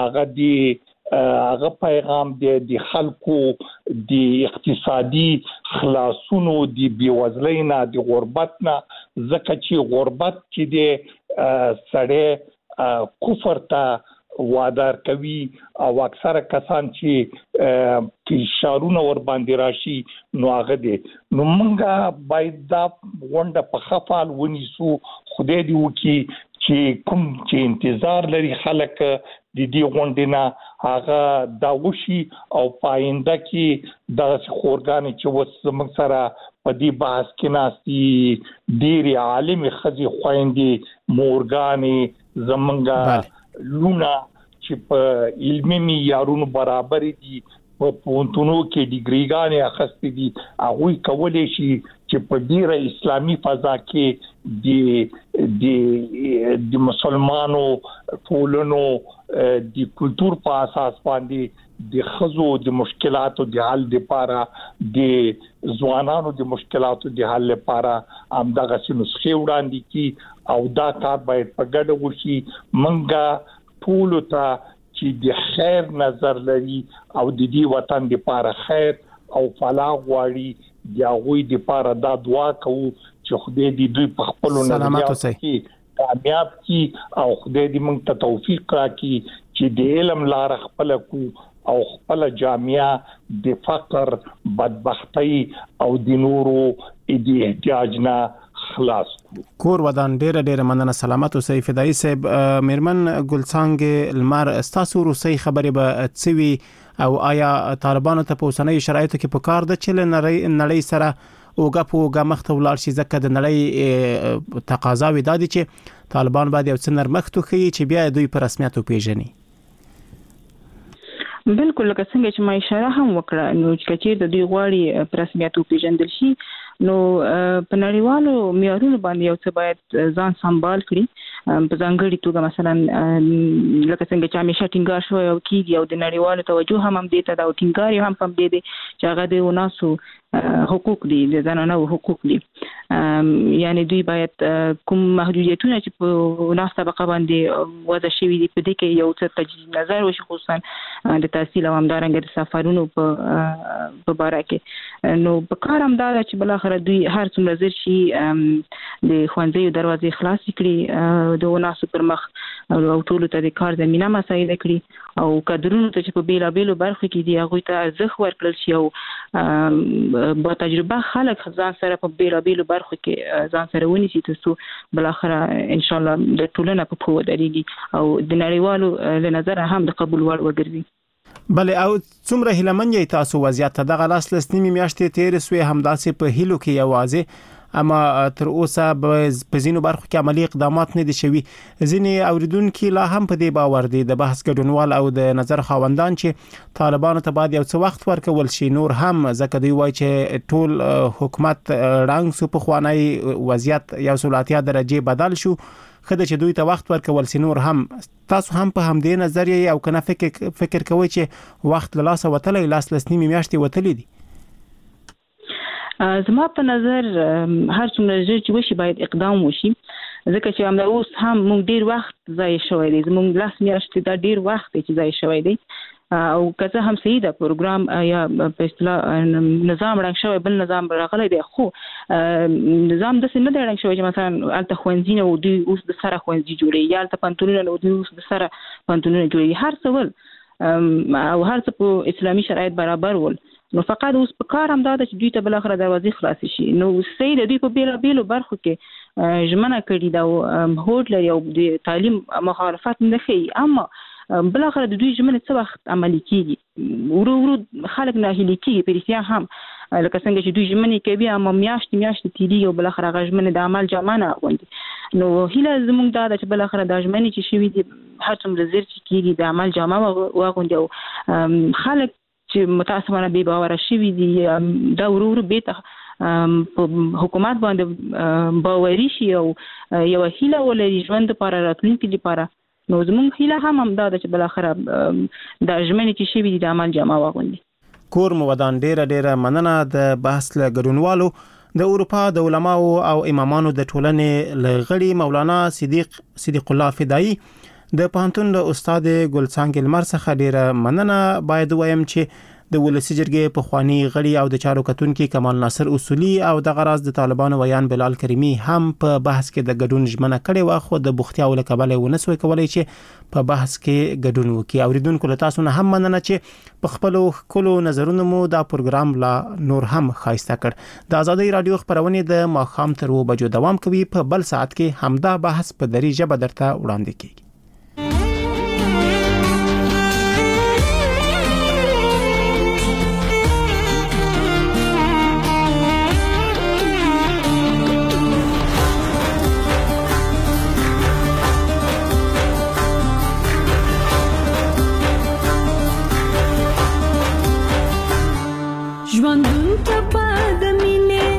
هغه پیغام د خلکو د اقتصادي خلاصونو د بیوزلۍ نه د غربت نه ځکه چې غربت چې دی سړی کفر ته وادار کوي او اکثره کسان چې شارونه ور باندې راشي نو هغه دي نو موږ باید دا غونډه په خپل ونیسو خدای دې وکړي چې کوم چې انتظار لري خلک د دې غونډې نه هغه دا وشي او پاینده کې د خورګانې چې وسمږ سره په دې بحث کې ناسي ډېری عالم خزي خويندې مورګانې زمونږه لونه چې په علمي معیارونو برابر دي په پونتونو کې ډیګریګانې اخستې دي هغه کولای شي چې په ډیره اسلامي فضا کې د مسلمانانو ټولنو د کلچر په اساس باندې د خزو د مشکلاتو د حل لپاره د ځوانانو د مشکلاتو د حل لپاره همدغه نسخې وړاندې کی او دا کار باید په ګډه وشي منګه ټول ته چې د خیر نظر لري او د دې وطن لپاره خیر او فلاح غواړي د هغوی لپاره دا دعا کوو چې خدای دې دوی په خپل نظریاتو کې کامیاب کی او خدای دې موږ ته توفیق راکړي چې د علم لار خپل کو او خپل جامعه د فقر بدبختی او د نورو د احتیاج نه خلاص کور ودان ډېر مننه سلامت اوسئ فدایي صاحب میرمن ګلڅانګ لمر استاسو روسي خبرې به تسوي او آیا طالبانو ته په اوسنۍ شرایطو کې په کار ده چې نړۍ سره اوګه مخته ولاړ شي ځکه د نړۍ تقاضاوي دادي چې طالبان باید یو څه نرمښت وکړي چې بیا دوی په رسمیت وپیژني بالکل لکه څنګه چې ما اشاره هم وکړه نو چې د دوی غواړي په رسمیت وپیژندل شي نو په نړیوالو معیارونو باندې یو څه باید ځان سمبال کړي په ځانګړي توګه مثلا لکه څنګه چې همیشه ټینګار شوی او کیږي او د نړیوالو توجه هم دې ته دا او ټینګار هم پم دې چې هغه د وناسو حقوق دي د زنانو حقوق دي یعنی دوی باید کوم محدودیتونه چې په وناس طبقه باندې وضع شوي دي په دې کې یو څه تجدید نظر وشي خصوصا د تحصیل او همدارنګه د سفرونو په باره کې نو په کار هم دا چې بل اخر دوی هر څومره زر شي د ښوونځیو دروازې خلاص کړي د وناسو پر مخ او ټول ته د کار زمينه مساعده کړي او کډرونو ته چې په بیلابېلو برخو کې دی هغه ته ارزښت ورکړل شي او با تجربه خلک ځان سره په بیلابېلو برخو کې ځان سره ونیسي تاسو بل اخر ان شاء الله د ټولنه په پوه درېږي او د نړیوالو له نظر هم د قبول وړ وګرځي بله او څومره هیلمن یې تاسو وضعیت دغه لاس لسنیمه میاشتې تیر سوی همداسې په هیلو کې یوازې اما تر اوسه په ځینو برخو کې عملی اقدامات نه دي شوي ځینې اوریدونکو لا هم په دې باور دي د بحث ګډونوال او د نظر خاوندان چې طالبانو ته باید یو څه وخت ورکول شي نور هم ځکه دوی وایي چې ټول حکومت رنګ سو په خوانی وضعیت یو سلاتیا درجه بدل شو خدای چې دوی ته وخت ورکول شي نور هم تاسو هم په همدې نظریه او کنه فکر کوئ چې وخت له لاسه وتلی لاس لسنیمه میاشتې وتلی دي زما په نظر هر څومره چې وشي باید اقدام وشي ځکه چې همدا اوس هم موږ ډیر وخت ضایع شوی دی زموږ لاس میاشتې دا ډیر وخت چې ضایع شوی دی او که هم صحیح ده پروګرام یا په اصطلاح نظام رنګ شوی بل نظام راغلی دی خو نظام د څه نه دی رنګ شوی چې مثلا الته خوندې نو دوی اوس د سره خوندې جوړي یا الته پنتونونه نو دوی اوس د سره پنتونونه جوړي هر څه ول او هر څه په اسلامي شرایط برابر ول نو فقط اوس په کار هم دا چې دوی ته بل اخر دروازې خلاص شي نو صحیح د دوی په بیلابېلو برخو کې ژمنه کړې دا هوډ لري او د تعلیم مخالفت نه کوي اما بل اخر د دوی ژمنه څه وخت عملي کیږي ورو خلک نه هلي کیږي په رښتیا هم لکه څنګه چې دوی ژمنه کوي اما میاشتې تیری او بل اخر هغه ژمنه د عمل جامانه غوندي نو هله زموږ دا چې بل اخر د ژمنه چې شوی دي هر څومره زر چې کیږي د عمل جامه واغوندي او خلک چې متاسفانه به باور شي دي دا ورور به ته په حکومت باندې باوري شي او یو هیله ولري ژوند لپاره راتلونکي لپاره نو زموږ هیله هم دا ده چې بل اخر د ژمنې چې شی د عمل جامه واغوندي. کور مو ودان ډیره مننه د بحث له ګډونوالو د اروپا د علماو او امامانو د ټولنې لغړي مولانا صدیق الله فدایی د پوهنتون له استاد ګلڅانګ لمر څخه ډیره مننه باید وایم چې د ولسی جرګې په خواني غړي او د چارو کتونکو کمال ناصر اصولي او د غراز د طالبانو ویان بلال کریمی هم په بحث کې د ګډون ژمنه کړې و خو د بوختیاو له کبله ونسوي کولای چې په بحث کې ګډون وکړي. اوریدونکو له تاسو نه هم مننه چې په خپل کلو نظرونو مو دا پروګرام لا نور هم خاصه کړ. د آزادۍ رادیو خبرونه د ماخام تر 2 بجو دوام کوي. په بل ساعت کې همدا بحث په دری ژبه درته وړاندې کیږي. ژوندون ته په د مینې